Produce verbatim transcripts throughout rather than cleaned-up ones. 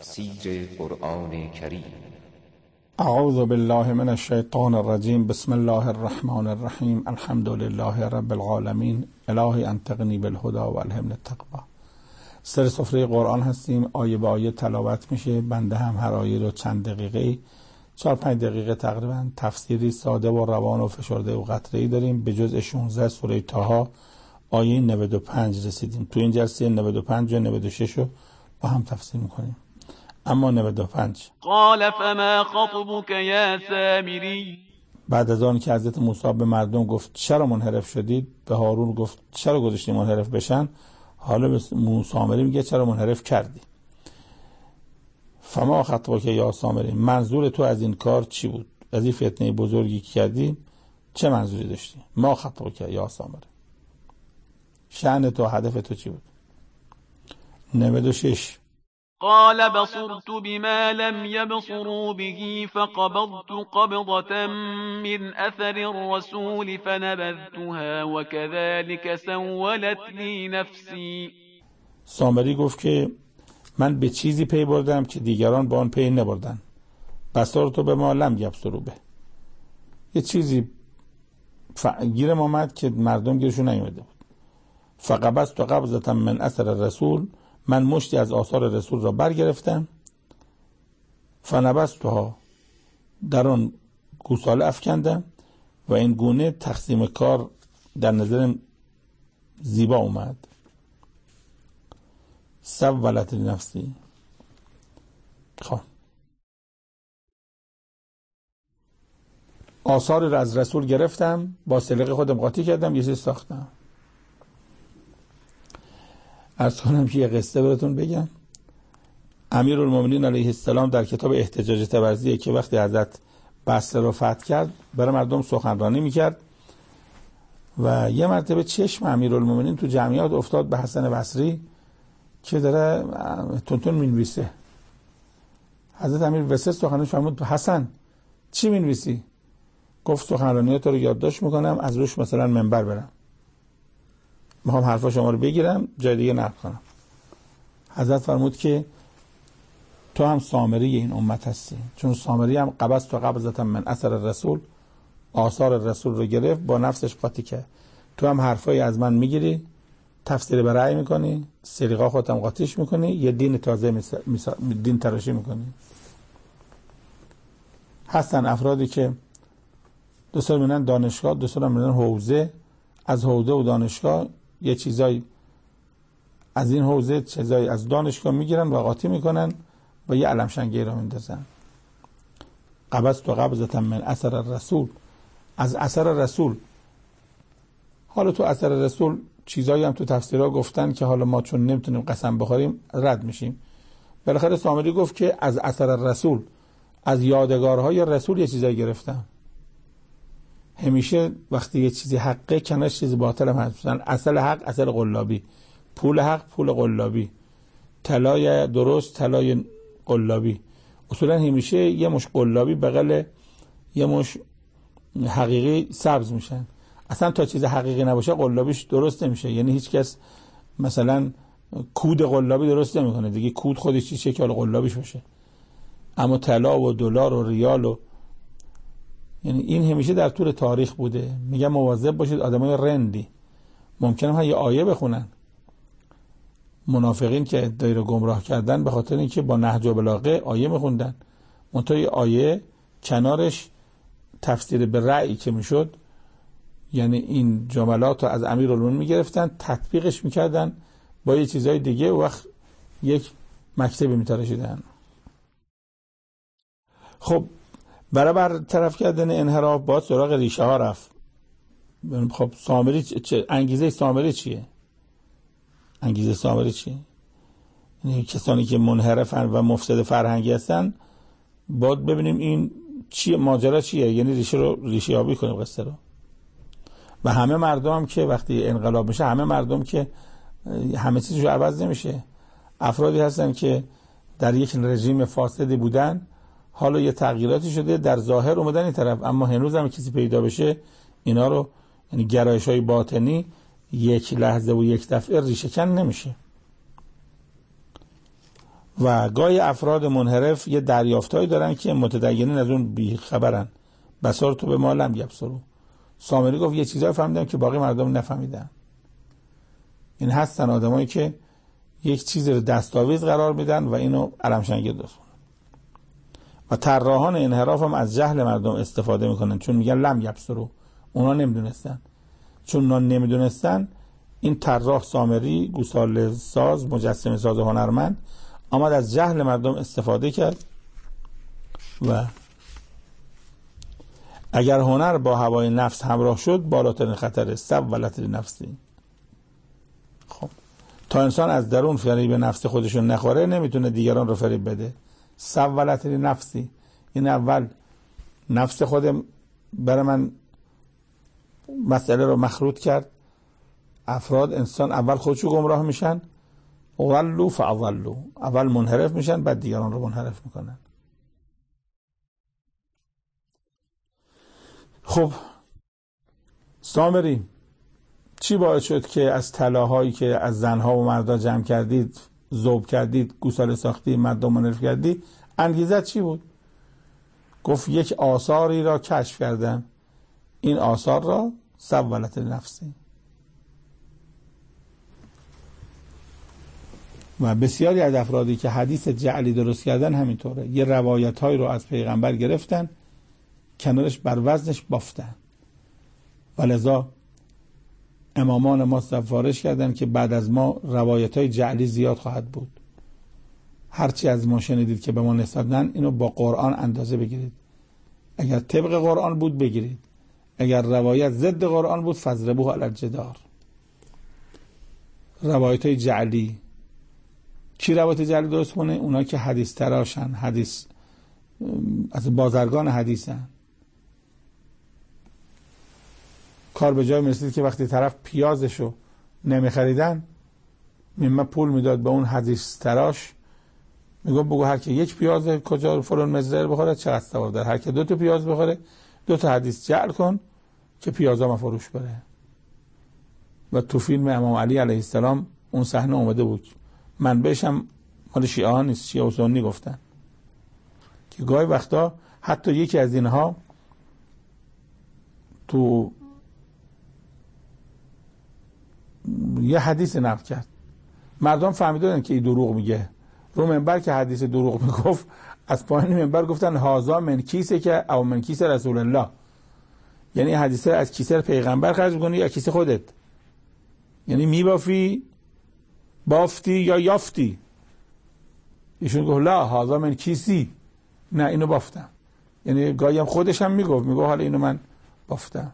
تفسیر قرآن کریم. اعوذ بالله من الشیطان الرجیم. بسم الله الرحمن الرحیم. الحمد لله رب العالمین. الهی انطقنی بالهدى و الهمنی التقوی. سر سفره قرآن هستیم، آیه به آیه تلاوت میشه. بنده هم هر آیه رو چند دقیقه، چهار پنج دقیقه تقریبا، تفسیری ساده و روان و فشرده و قطره‌ای داریم. به جزء شانزده سوره طه آیه نود و پنج رسیدیم. تو این جلسه نود و پنج و نود و شش رو با هم تفسیر میکنیم. اما نود و پنج، قال فما خطبك یا سامری، بعد از آن که حضرت موسی به مردم گفت چرا منحرف شدید، به هارون گفت چرا گذاشتی منحرف بشن، حالا به موسی سامری میگه چرا منحرف کردی. فما خطبك یا سامری، منظور تو از این کار چی بود؟ از این فتنه بزرگی که کردی چه منظوری داشتی؟ ما خطبك یا سامری، شأن تو، هدف تو چی بود؟ نود و شش، قال بصرت بما لم يبصروا به فقبضت قبضة من أثر الرسول فنبذتها وكذلك سولت لي نفسي. سامری گفت که من به چیزی پی بردم که دیگران با آن پی نبردن. بصرت بما لم یبصروا به، یه چیزی ف... گیرم آمد که مردم گیرشون نیومده بود. فقبضت قبضة من اثر الرسول، من مشتی از آثار رسول را برگرفتم. فنبذتها، در آن گوساله افکندم. و این گونه تقسیم کار در نظر زیبا اومد. سولت لنفسی. خب آثار را از رسول گرفتم، با سلیقه خودم قاطی کردم، یه چیز ساختم. عرض کنم که یه قصه براتون بگم. امیرالمومنین علیه السلام در کتاب احتجاج طبرزیه که وقتی حضرت بصره رو فتح کرد برای مردم سخنرانی میکرد و یه مرتبه چشم امیرالمومنین تو جمعیت افتاد به حسن بصری که داره تونتون مینویسه. حضرت امیر وسط سخنرانی فرمود حسن چی مینویسی؟ گفت سخنرانیات رو یادداشت میکنم، از روش مثلا منبر برم، میخوام حرفا شما رو بگیرم جای دیگه نقل کنم. حضرت فرمود که تو هم سامری این امت هستی، چون سامری هم قبضت و قبضة من اثر رسول، آثار رسول رو گرفت با نفسش قاطی کرد. تو هم حرفایی از من میگیری، تفسیر به رأی میکنی، سریقا خودت هم قاطیش میکنی، یه دین تازه میس... میس... دین تراشی میکنی. هستن افرادی که دو سال میرن دانشگاه، دو سال میرن حوزه، از حوزه و دانشگاه یه چیزایی از این حوزه چیزایی از دانشگاه میگیرن و قاطی میکنن و یه علم شنگی را میندازن. قبضت و قبضة من اثر الرسول، از اثر رسول. حالا تو اثر رسول چیزایی هم تو تفسیرها گفتن که حالا ما چون نمیتونیم قسم بخوریم رد میشیم. بالاخره سامری گفت که از اثر رسول، از یادگارهای رسول یه چیزایی گرفتم. همیشه وقتی یه چیزی حقه کنارش چیزی باطل هم هست. مثلا اصل حق اصل قلابی، پول حق پول قلابی، طلای درست طلای قلابی. اصولا همیشه یه مش قلابی بغل یه مش حقیقی سبز میشن. اصلا تا چیز حقیقی نباشه قلابیش درست نمیشه. یعنی هیچ کس مثلا کود قلابی درست نمیکنه دیگه، کود خودش چیزی که قلابیش باشه. اما طلا و دلار و ریال و یعنی این همیشه در طول تاریخ بوده. میگم مواظب باشید آدمای رندی ممکنه ها یه آیه بخونن. منافقین که ادعای رو گمراه کردن به خاطر اینکه با نهج و بلاغه آیه میخوندن، منتها آیه کنارش تفسیر به رأی که میشد، یعنی این جملات رو از امیرالمومنین میگرفتن تطبیقش میکردن با یه چیزای دیگه و وقت یک مکتبی میتراشیدن. خب برای برطرف کردن انحراف باید سراغ ریشه ها رفت. خب سامری چه انگیزه سامری چیه؟ انگیزه سامری چیه؟ یعنی کسانی که منحرفن و مفسد فرهنگی هستن باید ببینیم این چیه، ماجرا چیه، یعنی ریشه رو ریشه یابی کنیم قصه رو. و همه مردم هم که وقتی انقلاب میشه، همه مردم که همه چیزشو عوض نمیشه. افرادی هستن که در یک رژیم فاسدی بودن، حالا یه تغییراتی شده در ظاهر اومدن این طرف، اما هنوز هم کسی پیدا بشه اینا رو، یعنی گرایش‌های باطنی یک لحظه و یک دفعه ریشه کن نمیشه. و گاهی افراد منحرف یه دریافتایی دارن که متدینین از اون بی خبرن. بصر تو به ما لم یبصروا. سامری گفت یه چیزایی فهمیدم که باقی مردم نفهمیدن. این هستن آدمایی که یک چیز رو دستاویز قرار میدن و اینو علمشنگی درست کنن. و طراحان انحراف هم از جهل مردم استفاده میکنن، چون میگن لم یبصروا، اونا نمیدونستن. چون اونا نمیدونستن، این طراح سامری، گوساله ساز، مجسمه ساز و هنرمند آمد از جهل مردم استفاده کرد. و اگر هنر با هوای نفس همراه شد، بالاترین خطر سولت نفسی. خب تا انسان از درون فریب نفس خودشون نخوره، نمیتونه دیگران رو فریب بده. سولت نفسی، این اول نفس خودم برای من مسئله رو مخروط کرد. افراد انسان اول خودشو گمراه میشن، اولو فاولو، اول منحرف میشن بعد دیگران رو منحرف میکنن. خب سامری چی باعث شد که از طلاهایی که از زنها و مردا جمع کردید، ذوب کردید، گوساله ساختی، مردم منحرف کردید؟ انگیزه چی بود؟ گفت یک آثاری را کشف کردم، این آثار را سولت نفسی. و بسیاری از افرادی که حدیث جعلی درست کردن همینطوره، یه روایت های رو از پیغمبر گرفتن، کنارش بر وزنش بافتن. ولذا امامان ما سفارش کردن که بعد از ما روایت های جعلی زیاد خواهد بود. هرچی از ما شنیدید که به ما نسبت دادن، اینو با قرآن اندازه بگیرید. اگر طبق قرآن بود بگیرید، اگر روایت ضد قرآن بود فضربوه علی الجدار. روایت های جعلی، کی روایت جعلی درست کنه؟ اونا که حدیث تراشن، حدیث از بازرگان حدیثن. کار به جای میرسید که وقتی طرف پیازشو نمیخریدن، میمه پول میداد به اون حدیث تراش، میگم بگو هر که یک پیاز کجا فلان مزرعه بخوره چقدر ثواب داره، هر که دو تا پیاز بخوره دو تا حدیث جعل کن که پیازا مفروش بره. و تو فیلم امام علی علیه السلام اون صحنه اومده بود. منبعش هم مال شیعه ها نیست، شیعه و سنی گفتن که گاهی وقتا حتی یکی از اینها تو یه حدیث نقل کرد، مردم فهمیدن که این دروغ میگه، رو منبر که حدیث دروغ میگفت از پایین منبر گفتن هازا من کیسه که او من کیسه رسول الله، یعنی حدیثه از کیسه پیغمبر خرج میکنی یا کیسه خودت، یعنی میبافی بافتی یا یافتی. ایشون گفت لا هازا من کیسی، نه اینو بافتم. یعنی گاهی هم خودش هم میگفت، میگفت حالا اینو من بافتم.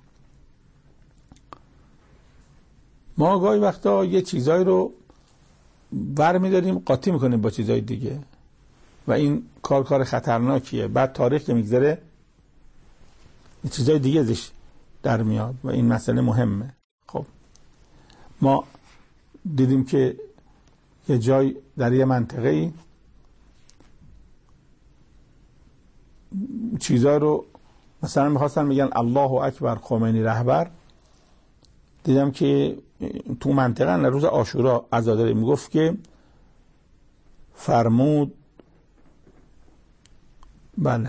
ما گاهی وقتا یه چیزایی رو ور میداریم قاطی میکنیم با چیزای دیگه و این کار کار خطرناکیه. بعد تاریخ که میگذره چیزای دیگه ازش در میاد و این مسئله مهمه. خب ما دیدیم که یه جای در یه منطقه‌ای چیزا رو مثلا میخواستن میگن الله اکبر خمینی رهبر، دیدم که تو منطقه روز عاشورا عزاداری میگفت که فرمود بله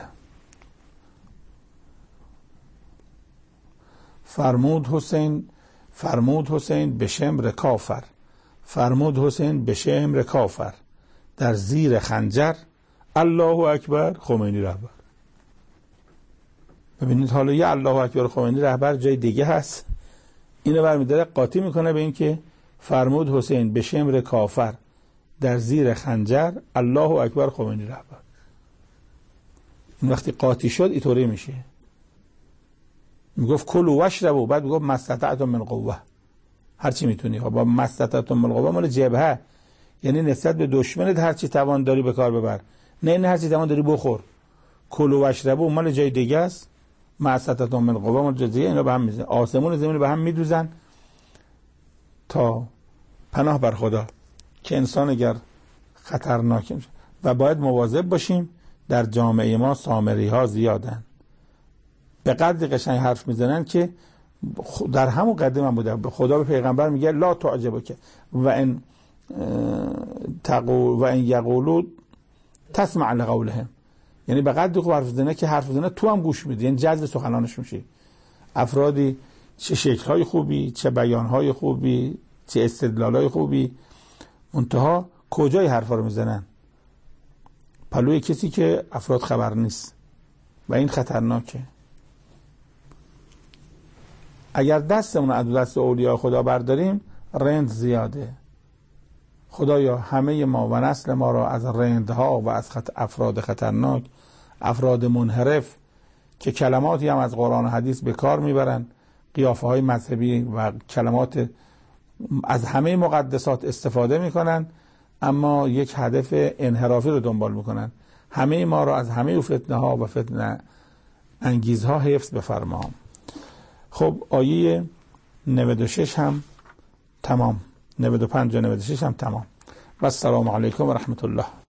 فرمود حسین فرمود حسین به شمر کافر، فرمود حسین به شمر کافر، در زیر خنجر الله اکبر خمینی رهبر. ببینید حالا یه الله اکبر خمینی رهبر جای دیگه هست، اینو برمی‌داره قاطی میکنه به این که فرمود حسین به شمر کافر در زیر خنجر الله اکبر خمینی رهبر. این وقتی قاطی شد اینطوری میشه، میگفت کلوا واشربوا، بعد میگفت مستطعتم من قوه، هر چی میتونی. با مستطعتم من قوه مال جبهه، یعنی نسبت به دشمنت هر چی توان داری به کار ببر، نه نه هر چی توان داری بخور. کلوا واشربوا مال جای دیگه است، مستطعتم من قوه مال جای دیگه. اینا به هم میزنن، آسمون و زمین به هم میدوزن تا پناه بر خدا که انسان اگر خطرناک میشه. و باید مواظب باشیم، در جامعه ما سامری ها زیادن، به قدر قشنگ حرف میزنن که در همون قدیم هم بوده. خدا به پیغمبر میگه لا تعجبک و ان تقول و این یقولو تسمع لقولهم، یعنی به قدری خوب حرف زنه که حرف زنه تو هم گوش میدی، یعنی جذب سخنانش میشی. افرادی چه شکل‌های خوبی، چه بیان‌های خوبی، چه استدلال‌های خوبی، منتها کجای حرفا رو میزنن؟ پلوی کسی که افراد خبر نیست و این خطرناکه. اگر دستمون از دست اولیاء خدا برداریم رند زیاده. خدایا همه ما و نسل ما را از رندها و از خط افراد خطرناک، افراد منحرف که کلماتی هم از قرآن و حدیث به کار میبرن، قیافه های مذهبی و کلمات از همه مقدسات استفاده میکنن، اما یک هدف انحرافی رو دنبال میکنن. همه ما را از همه فتنه ها و فتنه انگیزها حفظ بفرما. خب آیه نود و شش هم تمام، نود و پنج و نود و شش هم تمام. و السلام علیکم و رحمت الله.